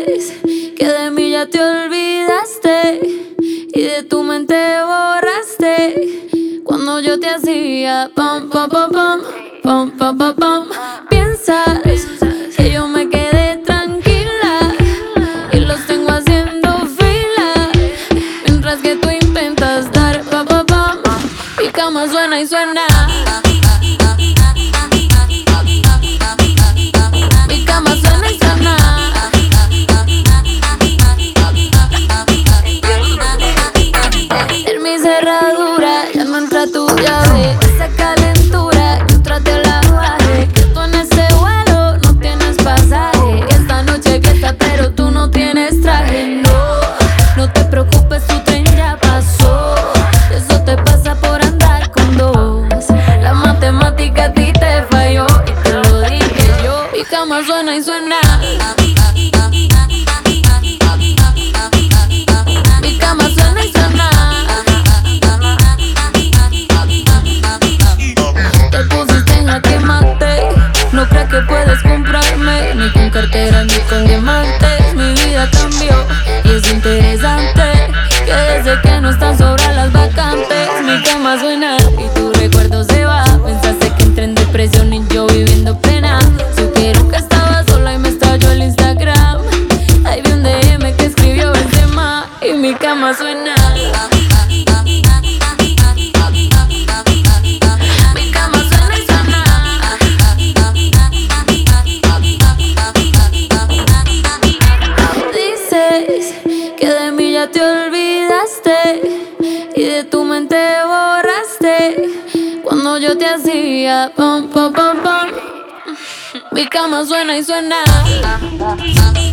Dices que de mí ya te olvidaste y de tu mente borraste cuando yo te hacía pam, pam, pam, pam, pam, pam, pam, pam. Piensas que yo me quedé tranquila y los tengo haciendo fila mientras que tú intentas dar pam, pam, pam. Mi cama suena y suena. Mi cama suena y suena. En mi cerradura ya no entra tu llave. Esa calentura yo traté la bajé. Que tú en ese vuelo no tienes pasaje. Esta noche fiesta pero tú no tienes traje. No, no te preocupes, tu tren ya pasó. Eso te pasa por andar con dos. La matemática a ti te falló y te lo dije yo. Mi cama suena y suena. Mi cama suena y suena. Te pusiste en jaque mate. No crees que puedes comprarme ni con cartera ni con diamantes. Mi vida cambió y es interesante que desde que no están sobran las vacantes. Mi cama suena y tu recuerdo se va. Pensaste que entré en depresión y yo viviendo pena. Supieron que estaba sola y me estalló el Instagram. Ahí vi un DM que escribió Benzema y mi cama suena. Mi cama suena y suena. Dices que de mí ya te olvidaste y de tu mente borraste cuando yo te hacía pam, pam, pam, pam. Mi cama suena y suena.